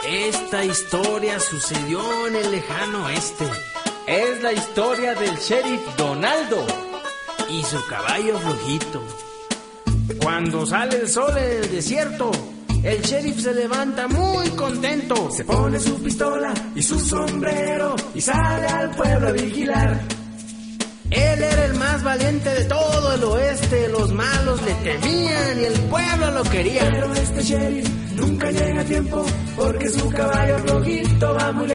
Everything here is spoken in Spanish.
Esta historia sucedió en el lejano oeste. Es la historia del sheriff Donaldo y su caballo flojito. Cuando sale el sol en el desierto, el sheriff se levanta muy contento. Se pone su pistola y su sombrero y sale al pueblo a vigilar. Él era el más valiente de todo el oeste. Los malos le temían y el pueblo lo quería. Pero este sheriff nunca llega a tiempo porque su caballo flojito va muy lejos.